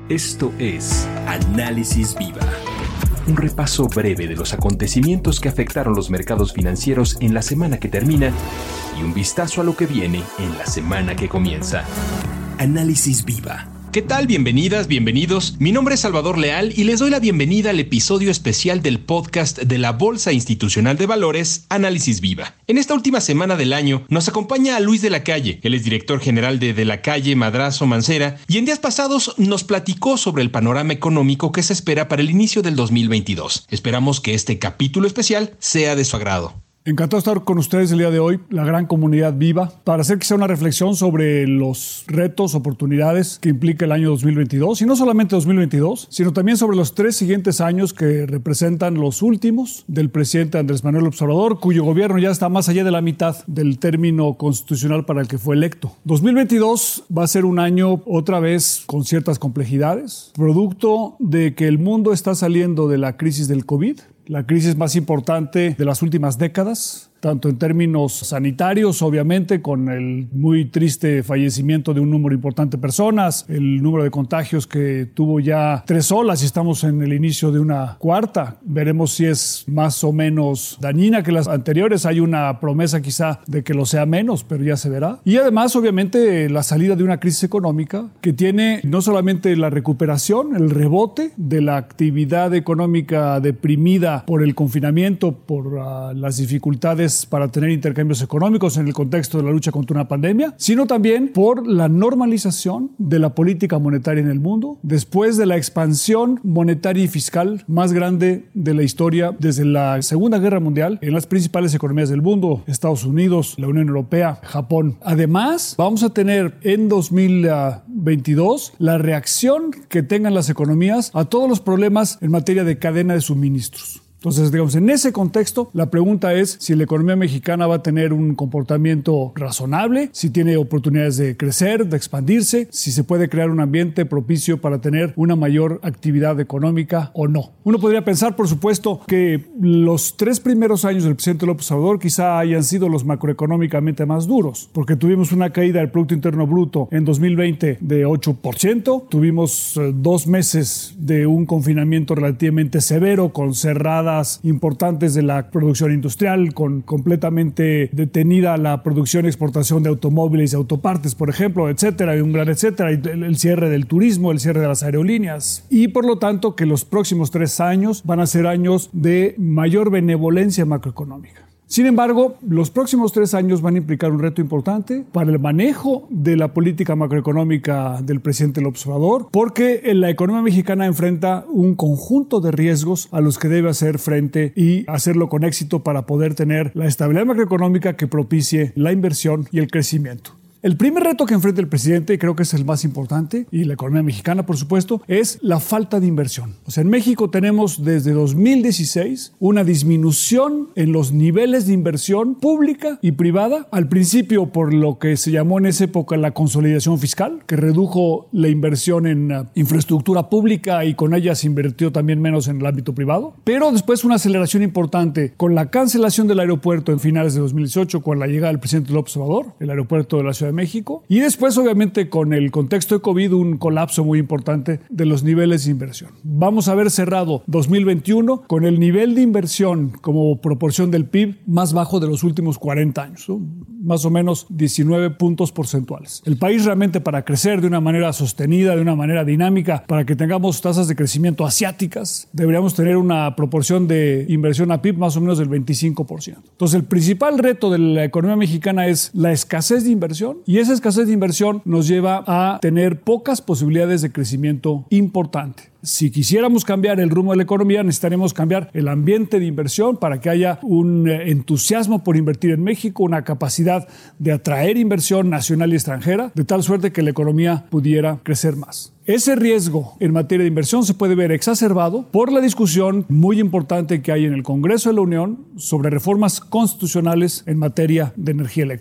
Esto es Análisis Viva, un repaso breve de los acontecimientos que afectaron los mercados financieros en la semana que termina y un vistazo a lo que viene en la semana que comienza. Análisis Viva. ¿Qué tal? Bienvenidas, bienvenidos. Mi nombre es Salvador Leal y les doy la bienvenida al episodio especial del podcast de la Bolsa Institucional de Valores, Análisis Viva. En esta última semana del año nos acompaña Luis de la Calle. Él es director general de la Calle Madrazo Mancera y en días pasados nos platicó sobre el panorama económico que se espera para el inicio del 2022. Esperamos que este capítulo especial sea de su agrado. Encantado de estar con ustedes el día de hoy, la gran comunidad viva, para hacer quizá una reflexión sobre los retos, oportunidades que implica el año 2022, y no solamente 2022, sino también sobre los 3 siguientes años que representan los últimos del presidente Andrés Manuel López Obrador, cuyo gobierno ya está más allá de la mitad del término constitucional para el que fue electo. 2022 va a ser un año otra vez con ciertas complejidades, producto de que el mundo está saliendo de la crisis del COVID, la crisis más importante de las últimas décadas, tanto en términos sanitarios, obviamente, con el muy triste fallecimiento de un número importante de personas, el número de contagios que tuvo ya 3 olas y estamos en el inicio de una 4ª. Veremos si es más o menos dañina que las anteriores. Hay una promesa quizá de que lo sea menos, pero ya se verá. Y además, obviamente, la salida de una crisis económica que tiene no solamente la recuperación, el rebote de la actividad económica deprimida por el confinamiento, por las dificultades para tener intercambios económicos en el contexto de la lucha contra una pandemia, sino también por la normalización de la política monetaria en el mundo, después de la expansión monetaria y fiscal más grande de la historia desde la Segunda Guerra Mundial en las principales economías del mundo, Estados Unidos, la Unión Europea, Japón. Además, vamos a tener en 2022 la reacción que tengan las economías a todos los problemas en materia de cadena de suministros. Entonces, digamos, en ese contexto, la pregunta es si la economía mexicana va a tener un comportamiento razonable, si tiene oportunidades de crecer, de expandirse, si se puede crear un ambiente propicio para tener una mayor actividad económica o no. Uno podría pensar, por supuesto, que los 3 primeros años del presidente López Obrador quizá hayan sido los macroeconómicamente más duros, porque tuvimos una caída del Producto Interno Bruto en 2020 de 8%, tuvimos 2 meses de un confinamiento relativamente severo con cerradas importantes de la producción industrial, con completamente detenida la producción y exportación de automóviles y autopartes, por ejemplo, etcétera, y un gran etcétera, y el cierre del turismo, el cierre de las aerolíneas. Y por lo tanto que los próximos 3 años van a ser años de mayor benevolencia macroeconómica. Sin embargo, los próximos 3 años van a implicar un reto importante para el manejo de la política macroeconómica del presidente López Obrador, porque la economía mexicana enfrenta un conjunto de riesgos a los que debe hacer frente y hacerlo con éxito para poder tener la estabilidad macroeconómica que propicie la inversión y el crecimiento. El primer reto que enfrenta el presidente, y creo que es el más importante, y la economía mexicana, por supuesto, es la falta de inversión. O sea, en México tenemos desde 2016 una disminución en los niveles de inversión pública y privada, al principio por lo que se llamó en esa época la consolidación fiscal, que redujo la inversión en infraestructura pública y con ella se invirtió también menos en el ámbito privado, pero después una aceleración importante con la cancelación del aeropuerto en finales de 2018, con la llegada del presidente López Obrador, el aeropuerto de la Ciudad de México, y después obviamente con el contexto de COVID un colapso muy importante de los niveles de inversión. Vamos a haber cerrado 2021 con el nivel de inversión como proporción del PIB más bajo de los últimos 40 años, ¿no? Más o menos 19 puntos porcentuales. El país realmente, para crecer de una manera sostenida, de una manera dinámica, para que tengamos tasas de crecimiento asiáticas, deberíamos tener una proporción de inversión a PIB más o menos del 25%. Entonces, el principal reto de la economía mexicana es la escasez de inversión, y esa escasez de inversión nos lleva a tener pocas posibilidades de crecimiento importante. Si quisiéramos cambiar el rumbo de la economía, necesitaremos cambiar el ambiente de inversión para que haya un entusiasmo por invertir en México, una capacidad de atraer inversión nacional y extranjera, de tal suerte que la economía pudiera crecer más. Ese riesgo en materia de inversión se puede ver exacerbado por la discusión muy importante que hay en el Congreso de la Unión sobre reformas constitucionales en materia de energía eléctrica.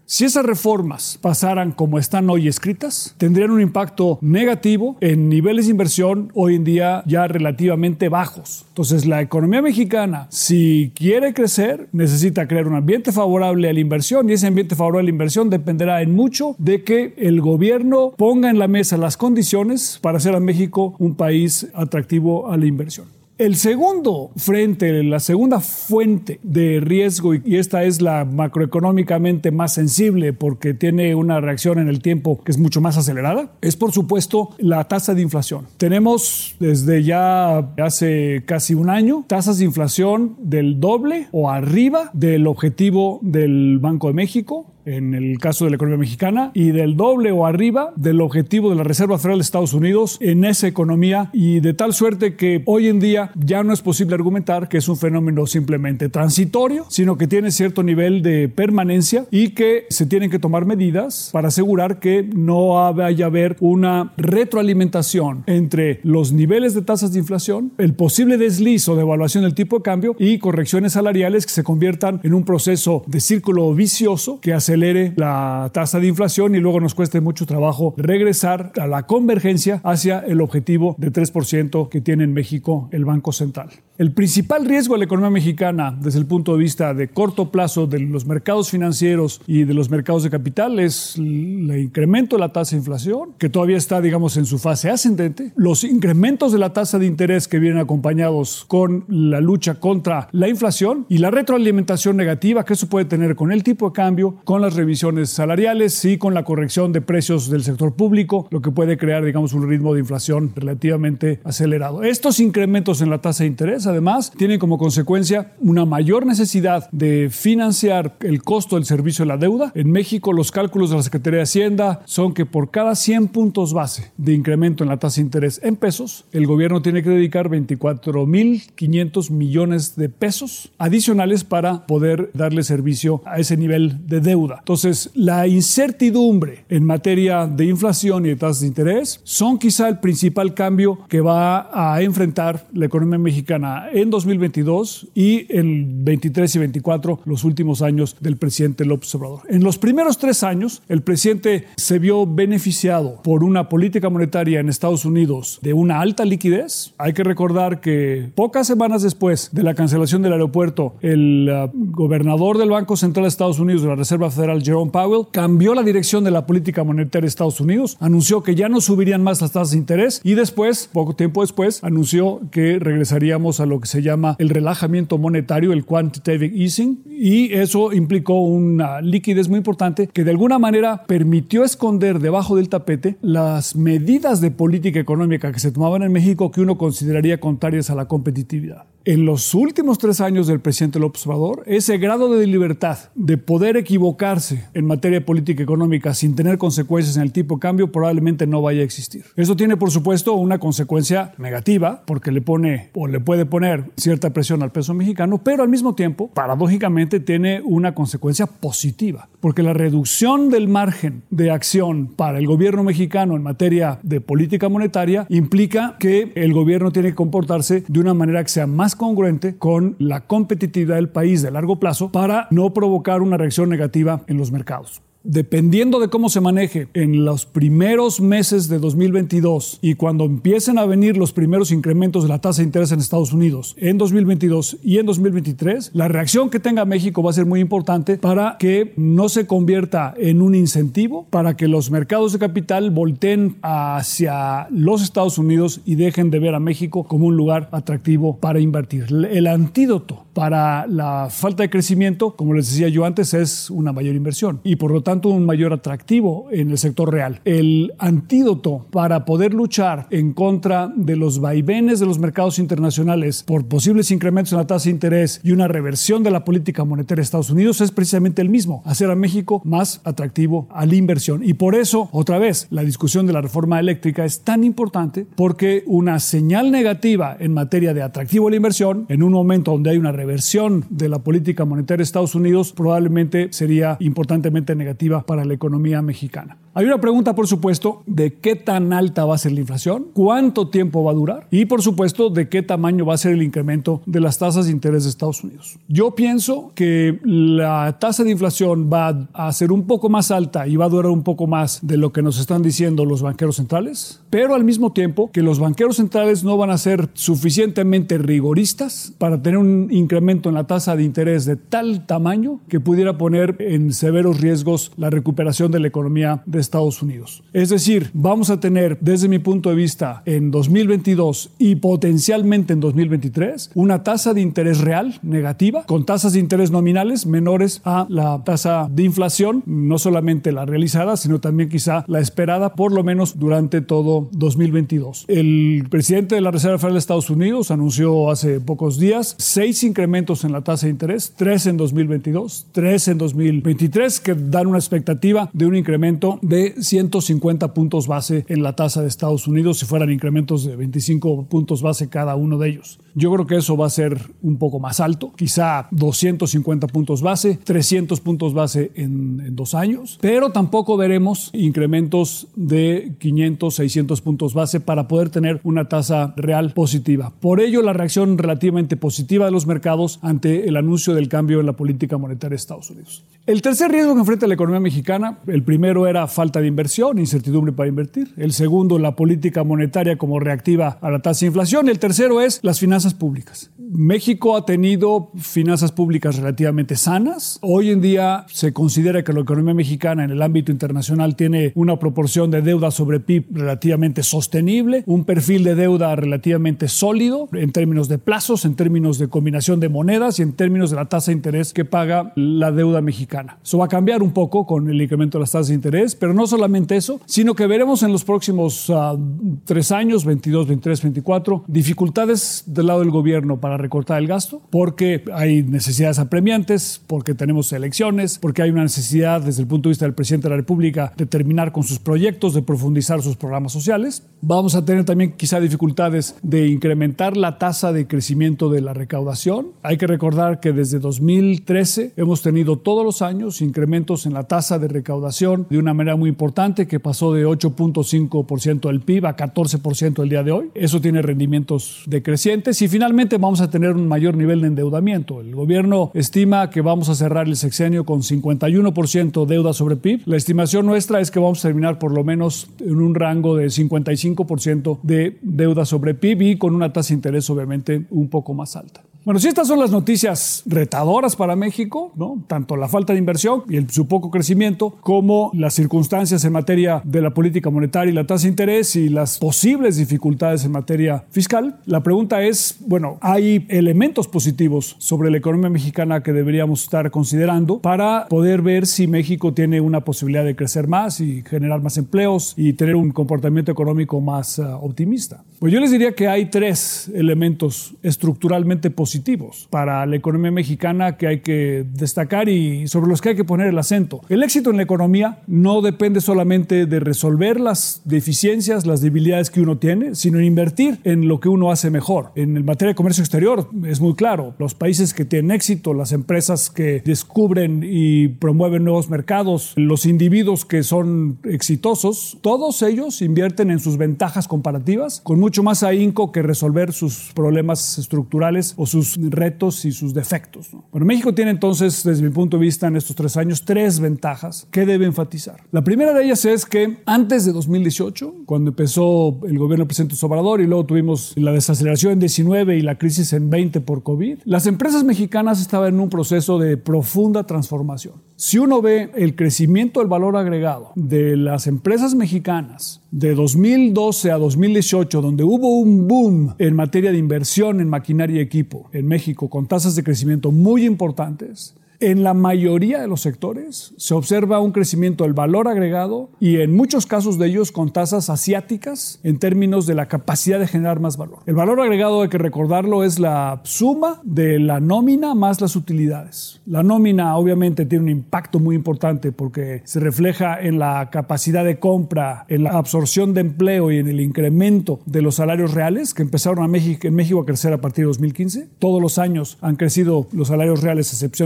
Si esas reformas pasaran como están hoy escritas, tendrían un impacto negativo en niveles de inversión hoy en día ya relativamente bajos. Entonces, la economía mexicana, si quiere crecer, necesita crear un ambiente favorable a la inversión, y ese ambiente favorable a la inversión dependerá en mucho de que el gobierno ponga en la mesa las condiciones para hacer a México un país atractivo a la inversión. El segundo frente, la segunda fuente de riesgo, y esta es la macroeconómicamente más sensible porque tiene una reacción en el tiempo que es mucho más acelerada, es por supuesto la tasa de inflación. Tenemos desde ya hace casi un año tasas de inflación del doble o arriba del objetivo del Banco de México, en el caso de la economía mexicana, y del doble o arriba del objetivo de la Reserva Federal de Estados Unidos en esa economía, y de tal suerte que hoy en día ya no es posible argumentar que es un fenómeno simplemente transitorio, sino que tiene cierto nivel de permanencia y que se tienen que tomar medidas para asegurar que no vaya a haber una retroalimentación entre los niveles de tasas de inflación, el posible desliz o devaluación del tipo de cambio y correcciones salariales que se conviertan en un proceso de círculo vicioso que acelere la tasa de inflación y luego nos cueste mucho trabajo regresar a la convergencia hacia el objetivo de 3% que tiene en México el Banco Central. El principal riesgo de la economía mexicana desde el punto de vista de corto plazo de los mercados financieros y de los mercados de capital es el incremento de la tasa de inflación, que todavía está, digamos, en su fase ascendente, los incrementos de la tasa de interés que vienen acompañados con la lucha contra la inflación y la retroalimentación negativa que eso puede tener con el tipo de cambio, con las revisiones salariales y con la corrección de precios del sector público, lo que puede crear, digamos, un ritmo de inflación relativamente acelerado. Estos incrementos en la tasa de interés, además, tienen como consecuencia una mayor necesidad de financiar el costo del servicio de la deuda. En México, los cálculos de la Secretaría de Hacienda son que por cada 100 puntos base de incremento en la tasa de interés en pesos, el gobierno tiene que dedicar 24,500 millones de pesos adicionales para poder darle servicio a ese nivel de deuda. Entonces, la incertidumbre en materia de inflación y de tasas de interés son quizá el principal cambio que va a enfrentar la economía mexicana en 2022 y en 23 y 24, los últimos años del presidente López Obrador. En los primeros 3 años, el presidente se vio beneficiado por una política monetaria en Estados Unidos de una alta liquidez. Hay que recordar que pocas semanas después de la cancelación del aeropuerto, el gobernador del Banco Central de Estados Unidos, de la Reserva Federal, Jerome Powell, cambió la dirección de la política monetaria de Estados Unidos, anunció que ya no subirían más las tasas de interés y después, poco tiempo después, anunció que regresaríamos a lo que se llama el relajamiento monetario, el quantitative easing, y eso implicó una liquidez muy importante que de alguna manera permitió esconder debajo del tapete las medidas de política económica que se tomaban en México que uno consideraría contrarias a la competitividad. En los últimos 3 años del presidente López Obrador, ese grado de libertad de poder equivocarse en materia de política económica sin tener consecuencias en el tipo de cambio probablemente no vaya a existir. Eso tiene, por supuesto, una consecuencia negativa porque le pone o le puede poner cierta presión al peso mexicano, pero al mismo tiempo, paradójicamente, tiene una consecuencia positiva porque la reducción del margen de acción para el gobierno mexicano en materia de política monetaria implica que el gobierno tiene que comportarse de una manera que sea más congruente con la competitividad del país de largo plazo para no provocar una reacción negativa en los mercados. Dependiendo de cómo se maneje en los primeros meses de 2022 y cuando empiecen a venir los primeros incrementos de la tasa de interés en Estados Unidos en 2022 y en 2023, la reacción que tenga México va a ser muy importante para que no se convierta en un incentivo para que los mercados de capital volteen hacia los Estados Unidos y dejen de ver a México como un lugar atractivo para invertir. El antídoto para la falta de crecimiento, como les decía yo antes, es una mayor inversión y por lo tanto un mayor atractivo en el sector real. El antídoto para poder luchar en contra de los vaivenes de los mercados internacionales por posibles incrementos en la tasa de interés y una reversión de la política monetaria de Estados Unidos es precisamente el mismo, hacer a México más atractivo a la inversión. Y por eso, otra vez, la discusión de la reforma eléctrica es tan importante porque una señal negativa en materia de atractivo a la inversión, en un momento donde hay una reversión de la política monetaria de Estados Unidos, probablemente sería importantemente negativa para la economía mexicana. Hay una pregunta, por supuesto, de qué tan alta va a ser la inflación, cuánto tiempo va a durar y, por supuesto, de qué tamaño va a ser el incremento de las tasas de interés de Estados Unidos. Yo pienso que la tasa de inflación va a ser un poco más alta y va a durar un poco más de lo que nos están diciendo los banqueros centrales, pero al mismo tiempo que los banqueros centrales no van a ser suficientemente rigoristas para tener un incremento en la tasa de interés de tal tamaño que pudiera poner en severos riesgos la recuperación de la economía de Estados Unidos. Es decir, vamos a tener, desde mi punto de vista, en 2022 y potencialmente en 2023, una tasa de interés real negativa, con tasas de interés nominales menores a la tasa de inflación, no solamente la realizada, sino también quizá la esperada, por lo menos durante todo 2022. El presidente de la Reserva Federal de Estados Unidos anunció hace pocos días 6 incrementos en la tasa de interés, 3 en 2022, 3 en 2023, que dan una expectativa de un incremento de 150 puntos base en la tasa de Estados Unidos si fueran incrementos de 25 puntos base cada uno de ellos. Yo creo que eso va a ser un poco más alto, quizá 250 puntos base, 300 puntos base en 2 años, pero tampoco veremos incrementos de 500, 600 puntos base para poder tener una tasa real positiva. Por ello, la reacción relativamente positiva de los mercados ante el anuncio del cambio en la política monetaria de Estados Unidos. El tercer riesgo que enfrenta la economía mexicana, el primero era falta de inversión, incertidumbre para invertir. El segundo, la política monetaria como reactiva a la tasa de inflación. El tercero es las finanzas públicas. México ha tenido finanzas públicas relativamente sanas. Hoy en día se considera que la economía mexicana en el ámbito internacional tiene una proporción de deuda sobre PIB relativamente sostenible, un perfil de deuda relativamente sólido en términos de plazos, en términos de combinación de monedas y en términos de la tasa de interés que paga la deuda mexicana. Eso va a cambiar un poco con el incremento de las tasas de interés, pero no solamente eso, sino que veremos en los próximos 3 años, 22, 23, 24, dificultades del lado del gobierno para recortar el gasto, porque hay necesidades apremiantes, porque tenemos elecciones, porque hay una necesidad desde el punto de vista del presidente de la República de terminar con sus proyectos, de profundizar sus programas sociales. Vamos a tener también quizá dificultades de incrementar la tasa de crecimiento de la recaudación. Hay que recordar que desde 2013 hemos tenido todos los años incrementos en la tasa de recaudación de una manera muy importante, que pasó de 8.5% del PIB a 14% el día de hoy. Eso tiene rendimientos decrecientes y finalmente vamos a tener un mayor nivel de endeudamiento. El gobierno estima que vamos a cerrar el sexenio con 51% deuda sobre PIB. La estimación nuestra es que vamos a terminar por lo menos en un rango de 55% de deuda sobre PIB y con una tasa de interés obviamente un poco más alta. Bueno, si estas son las noticias retadoras para México, ¿no? Tanto la falta de inversión y su poco crecimiento, como las circunstancias en materia de la política monetaria y la tasa de interés y las posibles dificultades en materia fiscal, la pregunta es, bueno, hay elementos positivos sobre la economía mexicana que deberíamos estar considerando para poder ver si México tiene una posibilidad de crecer más y generar más empleos y tener un comportamiento económico más optimista. Pues yo les diría que hay 3 elementos estructuralmente positivos para la economía mexicana que hay que destacar y sobre los que hay que poner el acento. El éxito en la economía no depende solamente de resolver las deficiencias, las debilidades que uno tiene, sino en invertir en lo que uno hace mejor. En el materia de comercio exterior es muy claro, los países que tienen éxito, las empresas que descubren y promueven nuevos mercados, los individuos que son exitosos, todos ellos invierten en sus ventajas comparativas con mucho más ahínco que resolver sus problemas estructurales o sus retos y sus defectos, ¿no? Bueno, México tiene entonces, desde mi punto de vista, en estos 3 años, 3 ventajas que debe enfatizar. La primera de ellas es que antes de 2018, cuando empezó el gobierno del presidente Obrador y luego tuvimos la desaceleración en 19 y la crisis en 20 por COVID, las empresas mexicanas estaban en un proceso de profunda transformación. Si uno ve el crecimiento del valor agregado de las empresas mexicanas de 2012 a 2018, donde hubo un boom en materia de inversión en maquinaria y equipo en México con tasas de crecimiento muy importantes, en la mayoría de los sectores se observa un crecimiento del valor agregado y en muchos casos de ellos con tasas asiáticas en términos de la capacidad de generar más valor. El valor agregado, hay que recordarlo, es la suma de la nómina más las utilidades. La nómina obviamente tiene un impacto muy importante porque se refleja en la capacidad de compra, en la absorción de empleo y en el incremento de los salarios reales que empezaron en México a crecer a partir de 2015. Todos los años han crecido los salarios reales a excepción de 2017,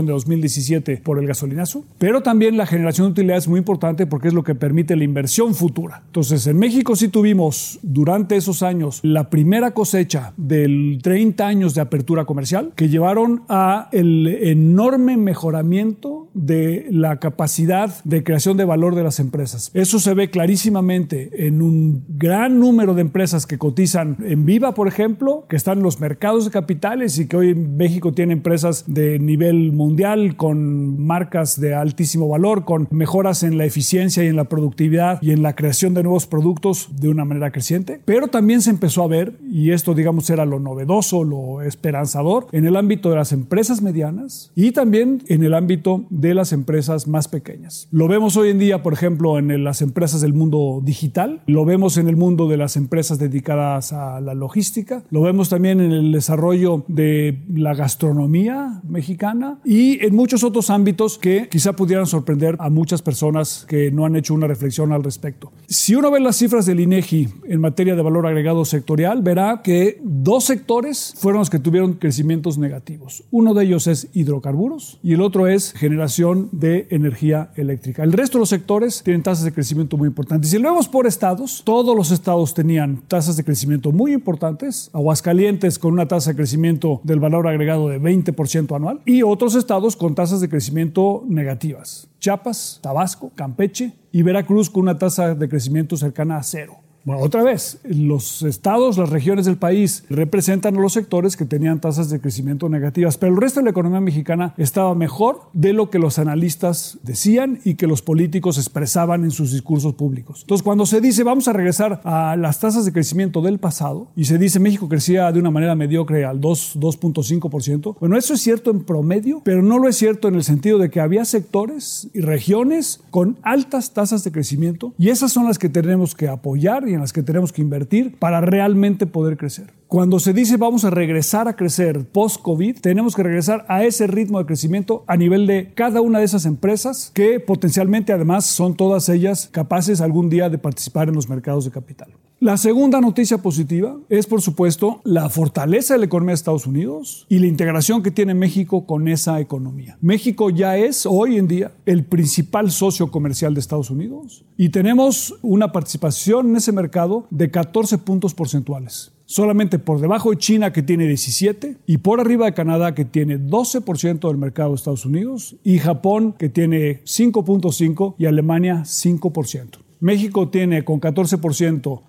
2017 por el gasolinazo, pero también la generación de utilidades es muy importante porque es lo que permite la inversión futura. Entonces, en México sí tuvimos durante esos años la primera cosecha del 30 años de apertura comercial que llevaron a el enorme mejoramiento de la capacidad de creación de valor de las empresas. Eso se ve clarísimamente en un gran número de empresas que cotizan en Viva, por ejemplo, que están en los mercados de capitales y que hoy en México tiene empresas de nivel mundial con marcas de altísimo valor, con mejoras en la eficiencia y en la productividad y en la creación de nuevos productos de una manera creciente. Pero también se empezó a ver, y esto digamos era lo novedoso, lo esperanzador, en el ámbito de las empresas medianas y también en el ámbito de las empresas más pequeñas. Lo vemos hoy en día, por ejemplo, en las empresas del mundo digital, lo vemos en el mundo de las empresas dedicadas a la logística, lo vemos también en el desarrollo de la gastronomía mexicana y en muchos otros ámbitos que quizá pudieran sorprender a muchas personas que no han hecho una reflexión al respecto. Si uno ve las cifras del INEGI en materia de valor agregado sectorial, verá que 2 sectores fueron los que tuvieron crecimientos negativos. Uno de ellos es hidrocarburos y el otro es generación de energía eléctrica. El resto de los sectores tienen tasas de crecimiento muy importantes. Si lo vemos por estados, todos los estados tenían tasas de crecimiento muy importantes. Aguascalientes con una tasa de crecimiento del valor agregado de 20% anual y otros estados con tasas de crecimiento negativas. Chiapas, Tabasco, Campeche y Veracruz con una tasa de crecimiento cercana a 0. Bueno, otra vez, los estados, las regiones del país representan a los sectores que tenían tasas de crecimiento negativas, pero el resto de la economía mexicana estaba mejor de lo que los analistas decían y que los políticos expresaban en sus discursos públicos. Entonces, cuando se dice vamos a regresar a las tasas de crecimiento del pasado y se dice México crecía de una manera mediocre al 2.5%, bueno, eso es cierto en promedio, pero no lo es cierto en el sentido de que había sectores y regiones con altas tasas de crecimiento y esas son las que tenemos que apoyar y en las que tenemos que invertir para realmente poder crecer. Cuando se dice vamos a regresar a crecer post-COVID, tenemos que regresar a ese ritmo de crecimiento a nivel de cada una de esas empresas que potencialmente además son todas ellas capaces algún día de participar en los mercados de capital. La segunda noticia positiva es, por supuesto, la fortaleza de la economía de Estados Unidos y la integración que tiene México con esa economía. México ya es hoy en día el principal socio comercial de Estados Unidos y tenemos una participación en ese mercado de 14 puntos porcentuales. Solamente por debajo de China, que tiene 17, y por arriba de Canadá, que tiene 12% del mercado de Estados Unidos, y Japón, que tiene 5.5%, y Alemania 5%. México tiene con 14%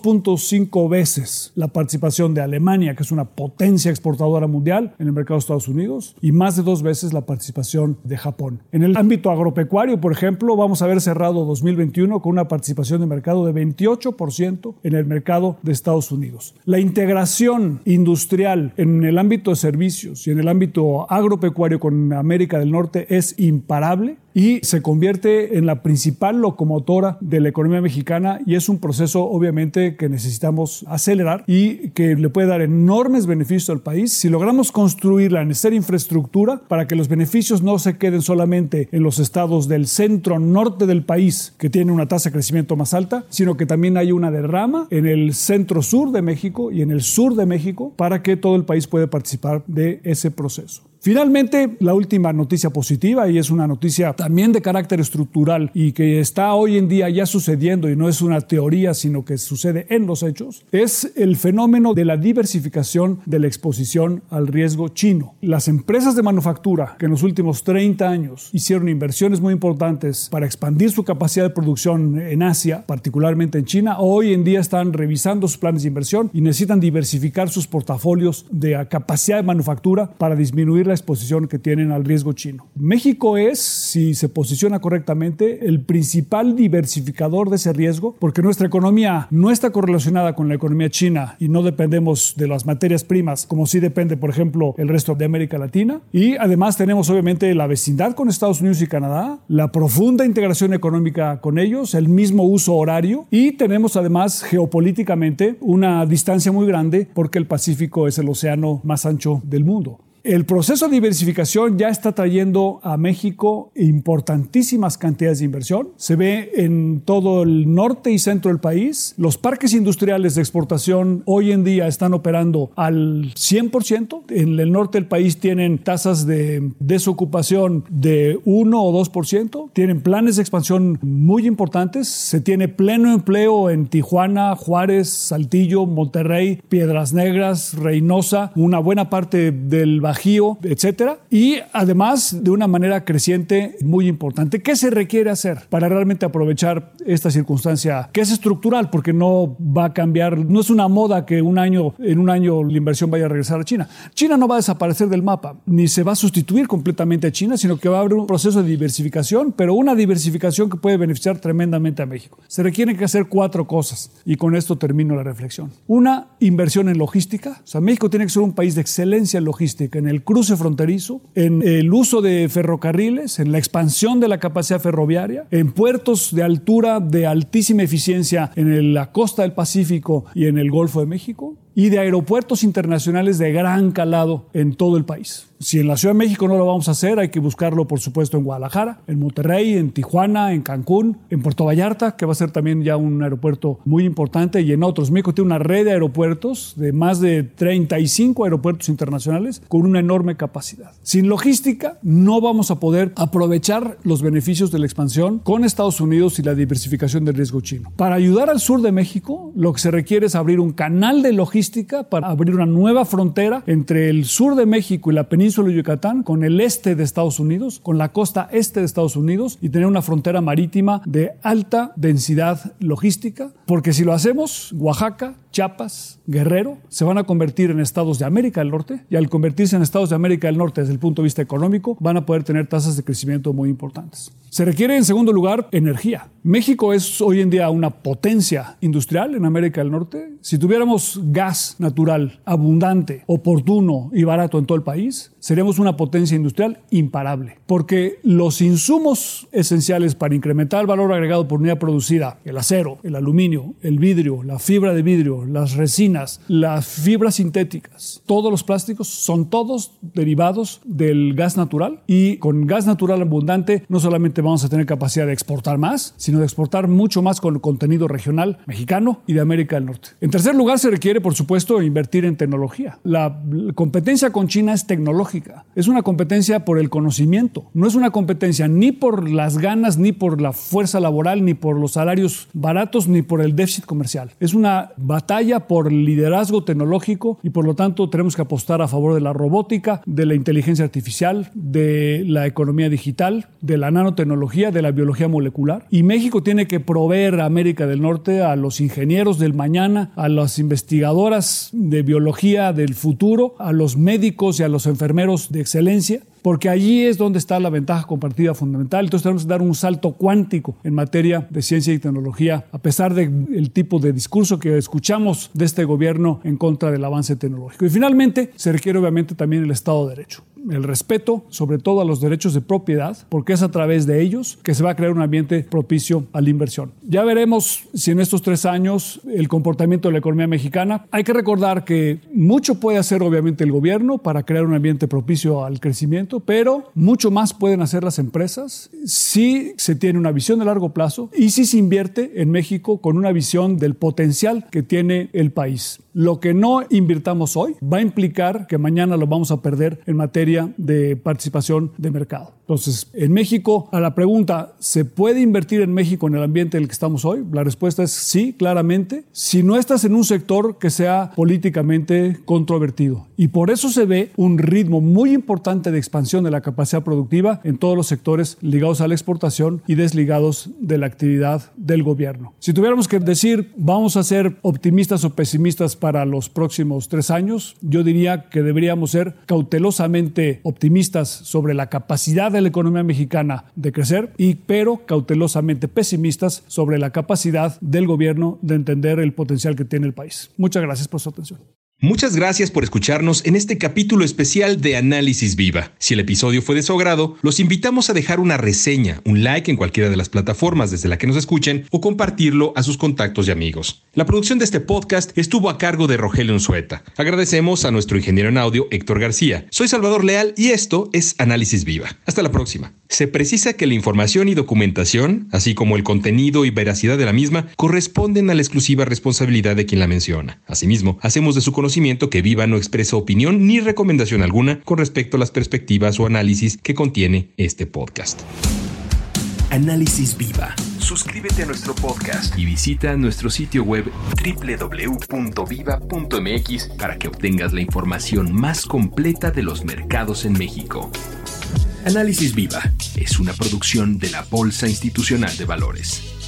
2.5 veces la participación de Alemania, que es una potencia exportadora mundial en el mercado de Estados Unidos, y más de 2 veces la participación de Japón. En el ámbito agropecuario, por ejemplo, vamos a haber cerrado 2021 con una participación de mercado de 28% en el mercado de Estados Unidos. La integración industrial en el ámbito de servicios y en el ámbito agropecuario con América del Norte es imparable y se convierte en la principal locomotora de la economía mexicana y es un proceso obviamente que necesitamos acelerar y que le puede dar enormes beneficios al país si logramos construir la necesaria infraestructura para que los beneficios no se queden solamente en los estados del centro norte del país que tienen una tasa de crecimiento más alta, sino que también hay una derrama en el centro sur de México y en el sur de México para que todo el país pueda participar de ese proceso. Finalmente, la última noticia positiva, y es una noticia también de carácter estructural y que está hoy en día ya sucediendo y no es una teoría, sino que sucede en los hechos, es el fenómeno de la diversificación de la exposición al riesgo chino. Las empresas de manufactura que en los últimos 30 años hicieron inversiones muy importantes para expandir su capacidad de producción en Asia, particularmente en China, hoy en día están revisando sus planes de inversión y necesitan diversificar sus portafolios de capacidad de manufactura para disminuir la exposición que tienen al riesgo chino. México es, si se posiciona correctamente, el principal diversificador de ese riesgo porque nuestra economía no está correlacionada con la economía china y no dependemos de las materias primas como sí depende, por ejemplo, el resto de América Latina. Y además tenemos obviamente la vecindad con Estados Unidos y Canadá, la profunda integración económica con ellos, el mismo uso horario y tenemos además geopolíticamente una distancia muy grande porque el Pacífico es el océano más ancho del mundo. El proceso de diversificación ya está trayendo a México importantísimas cantidades de inversión. Se ve en todo el norte y centro del país. Los parques industriales de exportación hoy en día están operando al 100%. En el norte del país tienen tasas de desocupación de 1 o 2%. Tienen planes de expansión muy importantes. Se tiene pleno empleo en Tijuana, Juárez, Saltillo, Monterrey, Piedras Negras, Reynosa, una buena parte del Bajío, etcétera. Y además de una manera creciente muy importante. ¿Qué se requiere hacer para realmente aprovechar esta circunstancia que es estructural? Porque no va a cambiar, no es una moda que en un año la inversión vaya a regresar a China. China no va a desaparecer del mapa, ni se va a sustituir completamente a China, sino que va a haber un proceso de diversificación, pero una diversificación que puede beneficiar tremendamente a México. Se requieren que hacer 4 cosas y con esto termino la reflexión. Una, inversión en logística. O sea, México tiene que ser un país de excelencia en logística, en el cruce fronterizo, en el uso de ferrocarriles, en la expansión de la capacidad ferroviaria, en puertos de altura de altísima eficiencia en la costa del Pacífico y en el Golfo de México, y de aeropuertos internacionales de gran calado en todo el país. Si en la Ciudad de México no lo vamos a hacer, hay que buscarlo, por supuesto, en Guadalajara, en Monterrey, en Tijuana, en Cancún, en Puerto Vallarta, que va a ser también ya un aeropuerto muy importante, y en otros. México tiene una red de aeropuertos, de más de 35 aeropuertos internacionales, con una enorme capacidad. Sin logística, no vamos a poder aprovechar los beneficios de la expansión con Estados Unidos y la diversificación del riesgo chino. Para ayudar al sur de México, lo que se requiere es abrir un canal de logística para abrir una nueva frontera entre el sur de México y la península de Yucatán, con el este de Estados Unidos, con la costa este de Estados Unidos, y tener una frontera marítima de alta densidad logística, porque si lo hacemos, Oaxaca, Chiapas, Guerrero se van a convertir en estados de América del Norte, y al convertirse en estados de América del Norte desde el punto de vista económico, van a poder tener tasas de crecimiento muy importantes. Se requiere, en segundo lugar, energía. México es hoy en día una potencia industrial en América del Norte. Si tuviéramos gas natural abundante, oportuno y barato en todo el país, seríamos una potencia industrial imparable, porque los insumos esenciales para incrementar el valor agregado por unidad producida, el acero, el aluminio, el vidrio, la fibra de vidrio, las resinas, las fibras sintéticas, todos los plásticos, son todos derivados del gas natural, y con gas natural abundante no solamente vamos a tener capacidad de exportar más, sino de exportar mucho más con el contenido regional mexicano y de América del Norte. En tercer lugar, se requiere, por supuesto, invertir en tecnología. La competencia con China es tecnológica. Es una competencia por el conocimiento. No es una competencia ni por las ganas, ni por la fuerza laboral, ni por los salarios baratos, ni por el déficit comercial. Es una batalla por liderazgo tecnológico, y por lo tanto tenemos que apostar a favor de la robótica, de la inteligencia artificial, de la economía digital, de la nanotecnología, de la biología molecular. Y México tiene que proveer a América del Norte a los ingenieros del mañana, a las investigadoras de biología del futuro, a los médicos y a los enfermeros de excelencia, porque allí es donde está la ventaja compartida fundamental. Entonces tenemos que dar un salto cuántico en materia de ciencia y tecnología, a pesar del tipo de discurso que escuchamos de este gobierno en contra del avance tecnológico. Y finalmente, se requiere obviamente también el Estado de Derecho. El respeto, sobre todo a los derechos de propiedad, porque es a través de ellos que se va a crear un ambiente propicio a la inversión. Ya veremos si en estos 3 años el comportamiento de la economía mexicana. Hay que recordar que mucho puede hacer obviamente el gobierno para crear un ambiente propicio al crecimiento, pero mucho más pueden hacer las empresas si se tiene una visión de largo plazo y si se invierte en México con una visión del potencial que tiene el país. Lo que no invirtamos hoy va a implicar que mañana lo vamos a perder en materia de participación de mercado. Entonces, en México, a la pregunta, ¿se puede invertir en México en el ambiente en el que estamos hoy? La respuesta es sí, claramente, si no estás en un sector que sea políticamente controvertido. Y por eso se ve un ritmo muy importante de expansión de la capacidad productiva en todos los sectores ligados a la exportación y desligados de la actividad del gobierno. Si tuviéramos que decir, vamos a ser optimistas o pesimistas para los próximos 3 años, yo diría que deberíamos ser cautelosamente optimistas sobre la capacidad de la economía mexicana de crecer, pero cautelosamente pesimistas sobre la capacidad del gobierno de entender el potencial que tiene el país. Muchas gracias por su atención. Muchas gracias por escucharnos en este capítulo especial de Análisis Viva. Si el episodio fue de su agrado, los invitamos a dejar una reseña, un like en cualquiera de las plataformas desde la que nos escuchen o compartirlo a sus contactos y amigos. La producción de este podcast estuvo a cargo de Rogelio Unzueta. Agradecemos a nuestro ingeniero en audio, Héctor García. Soy Salvador Leal y esto es Análisis Viva. Hasta la próxima. Se precisa que la información y documentación, así como el contenido y veracidad de la misma, corresponden a la exclusiva responsabilidad de quien la menciona. Asimismo, hacemos de su conocimiento que Viva no expresa opinión ni recomendación alguna con respecto a las perspectivas o análisis que contiene este podcast. Análisis Viva. Suscríbete a nuestro podcast y visita nuestro sitio web www.viva.mx para que obtengas la información más completa de los mercados en México. Análisis Viva es una producción de la Bolsa Institucional de Valores.